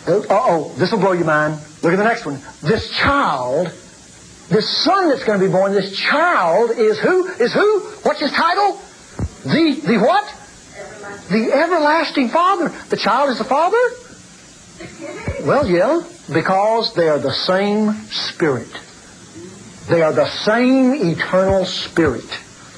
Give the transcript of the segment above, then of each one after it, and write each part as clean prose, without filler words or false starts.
this will blow your mind. Look at the next one. This child, this son that's going to be born, this child is who? Is who? What's his title? The what? The everlasting Father. The child is the Father? Well, yeah, because they are the same Spirit. They are the same eternal Spirit.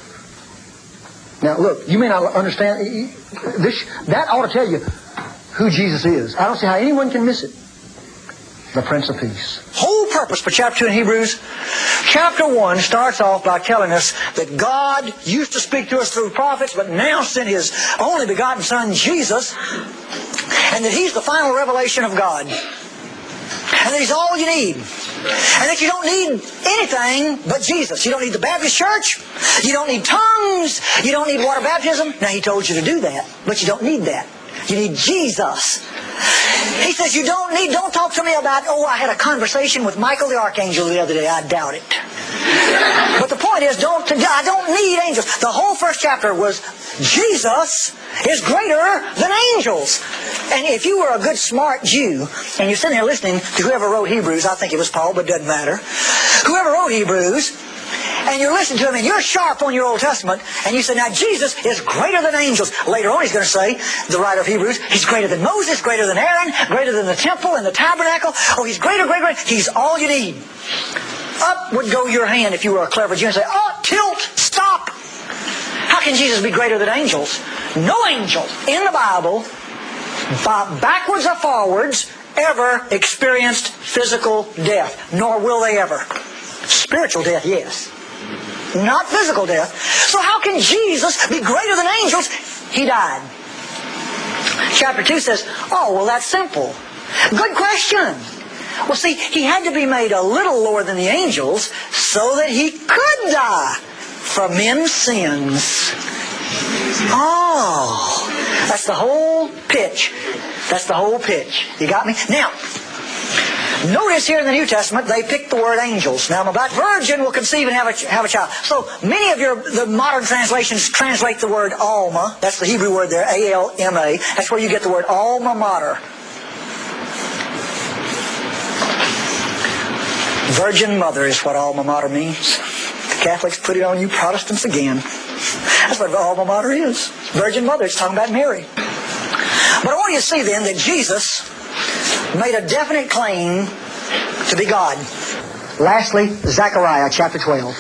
Now, look, you may not understand this. That ought to tell you who Jesus is. I don't see how anyone can miss it. The Prince of Peace. Whole purpose for chapter 2 in Hebrews. Chapter 1 starts off by telling us that God used to speak to us through prophets, but now sent His only begotten Son, Jesus, and that He's the final revelation of God. And that He's all you need. And that you don't need anything but Jesus. You don't need the Baptist church. You don't need tongues. You don't need water baptism. Now, He told you to do that, but you don't need that. You need Jesus. He says you don't talk to me about, I had a conversation with Michael the Archangel the other day. I doubt it. But the point is, I don't need angels. The whole first chapter was Jesus is greater than angels. And if you were a good, smart Jew, and you're sitting there listening to whoever wrote Hebrews, I think it was Paul, but it doesn't matter. Whoever wrote Hebrews, and you're listening to him, and you're sharp on your Old Testament, and you say, now Jesus is greater than angels. Later on he's going to say, the writer of Hebrews, He's greater than Moses, greater than Aaron, greater than the temple and the tabernacle. He's greater. He's all you need. Up would go your hand if you were a clever Jew and say, tilt, stop. How can Jesus be greater than angels? No angel in the Bible, backwards or forwards, ever experienced physical death, nor will they ever. Spiritual death, yes. Not physical death. So how can Jesus be greater than angels? He died. Chapter 2 says, that's simple. Good question. Well, see, He had to be made a little lower than the angels so that He could die for men's sins. That's the whole pitch. That's the whole pitch. You got me? Now, notice here in the New Testament, they picked the word angels. Now, about virgin will conceive and have a child. So, many of the modern translations translate the word alma. That's the Hebrew word there, A-L-M-A. That's where you get the word alma mater. Virgin mother is what alma mater means. The Catholics put it on you Protestants again. That's what alma mater is. Virgin mother, it's talking about Mary. But I want you to see then that Jesus made a definite claim to be God. Lastly, Zechariah chapter 12.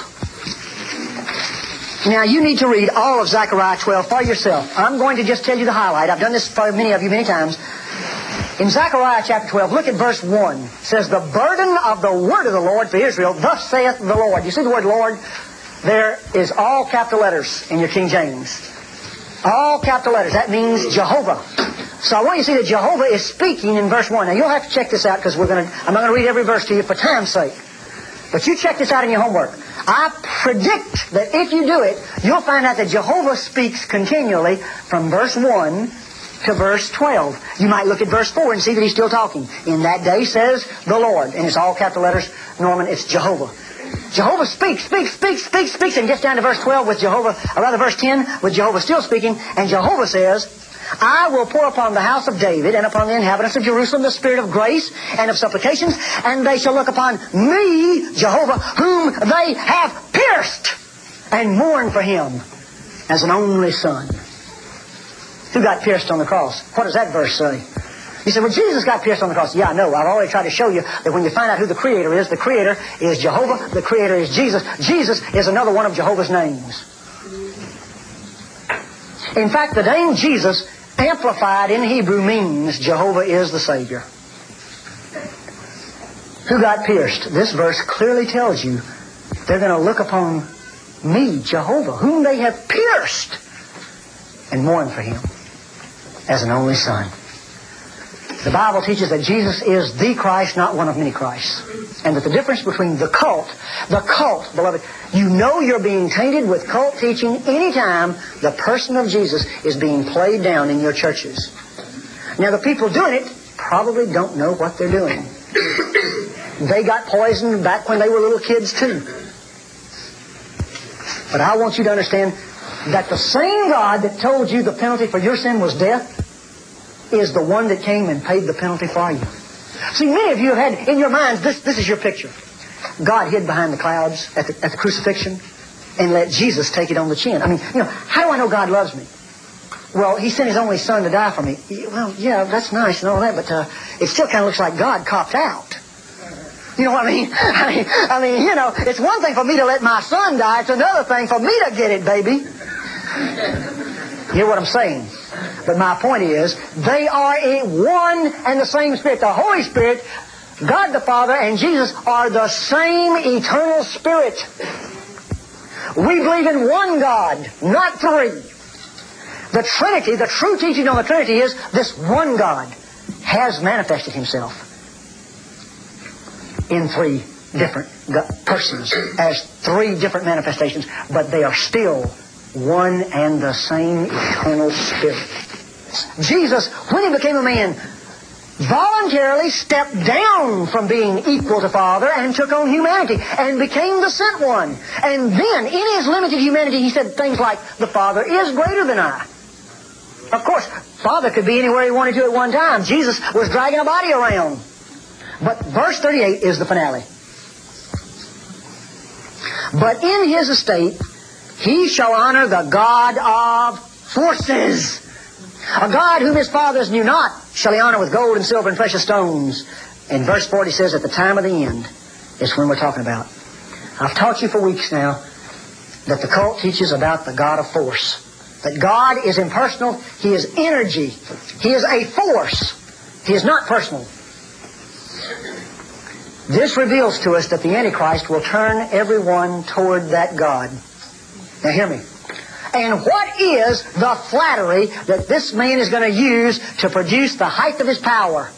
Now you need to read all of Zechariah 12 for yourself. I'm going to just tell you the highlight. I've done this for many of you many times. In Zechariah chapter 12, look at verse 1. It says, the burden of the word of the Lord for Israel, thus saith the Lord. You see the word Lord? There is all capital letters in your King James. All capital letters. That means Jehovah. So I want you to see that Jehovah is speaking in verse 1. Now you'll have to check this out because I'm not going to read every verse to you for time's sake. But you check this out in your homework. I predict that if you do it, you'll find out that Jehovah speaks continually from verse 1 to verse 12. You might look at verse 4 and see that He's still talking. In that day says the Lord. And it's all capital letters. Norman, it's Jehovah. Jehovah speaks, and gets down to verse 12 with Jehovah, or rather verse 10 with Jehovah still speaking. And Jehovah says, I will pour upon the house of David and upon the inhabitants of Jerusalem the spirit of grace and of supplications, and they shall look upon me, Jehovah, whom they have pierced, and mourn for Him as an only son. Who got pierced on the cross? What does that verse say? You say, well, Jesus got pierced on the cross. Yeah, I know. I've already tried to show you that when you find out who the Creator is Jehovah, the Creator is Jesus. Jesus is another one of Jehovah's names. In fact, the name Jesus, amplified in Hebrew, means Jehovah is the Savior. Who got pierced? This verse clearly tells you they're going to look upon me, Jehovah, whom they have pierced, and mourn for Him as an only son. The Bible teaches that Jesus is the Christ, not one of many Christs. And that the difference between the cult, beloved, you know you're being tainted with cult teaching anytime the person of Jesus is being played down in your churches. Now the people doing it probably don't know what they're doing. They got poisoned back when they were little kids too. But I want you to understand that the same God that told you the penalty for your sin was death is the one that came and paid the penalty for you. See, many of you have had in your minds, this is your picture. God hid behind the clouds at the crucifixion and let Jesus take it on the chin. I mean, how do I know God loves me? Well, He sent His only Son to die for me. Well, yeah, that's nice and all that, but it still kind of looks like God copped out. You know what I mean? I mean, it's one thing for me to let my son die. It's another thing for me to get it, baby. You hear what I'm saying? But my point is, they are one and the same Spirit. The Holy Spirit, God the Father, and Jesus are the same eternal Spirit. We believe in one God, not three. The Trinity, the true teaching on the Trinity is this one God has manifested Himself in three different persons as three different manifestations, but they are still one and the same eternal Spirit. Jesus, when He became a man, voluntarily stepped down from being equal to Father and took on humanity and became the sent one. And then, in His limited humanity, He said things like, the Father is greater than I. Of course, Father could be anywhere He wanted to at one time. Jesus was dragging a body around. But verse 38 is the finale. But in His estate, He shall honor the God of forces. A God whom His fathers knew not shall He honor with gold and silver and precious stones. And verse 40 says, at the time of the end is when we're talking about. I've taught you for weeks now that the cult teaches about the God of force. That God is impersonal. He is energy. He is a force. He is not personal. This reveals to us that the Antichrist will turn everyone toward that God. Now hear me. And what is the flattery that this man is going to use to produce the height of his power?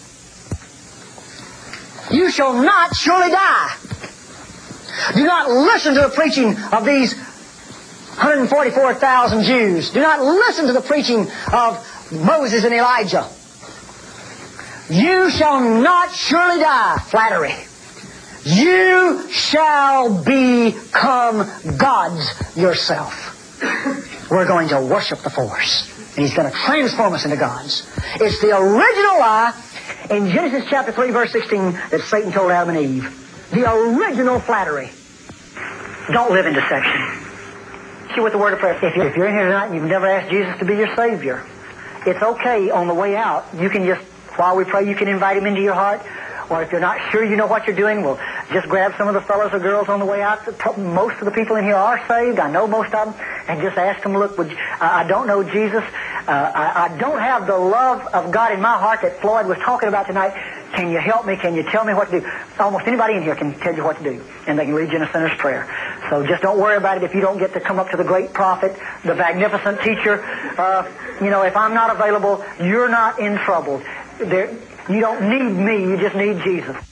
You shall not surely die. Do not listen to the preaching of these 144,000 Jews. Do not listen to the preaching of Moses and Elijah. You shall not surely die. Flattery. You shall become gods yourself. We're going to worship the force. And He's going to transform us into gods. It's the original lie in Genesis chapter 3, verse 16 that Satan told Adam and Eve. The original flattery. Don't live in deception. See what the word of prayer. If you're in here tonight and you've never asked Jesus to be your Savior, it's okay on the way out. You can just, while we pray, you can invite Him into your heart. Or if you're not sure you know what you're doing, well, just grab some of the fellows or girls on the way out. Most of the people in here are saved. I know most of them. And just ask them, look, I don't know Jesus. I don't have the love of God in my heart that Floyd was talking about tonight. Can you help me? Can you tell me what to do? Almost anybody in here can tell you what to do. And they can lead you in a sinner's prayer. So just don't worry about it if you don't get to come up to the great prophet, the magnificent teacher. If I'm not available, you're not in trouble. You don't need me, you just need Jesus.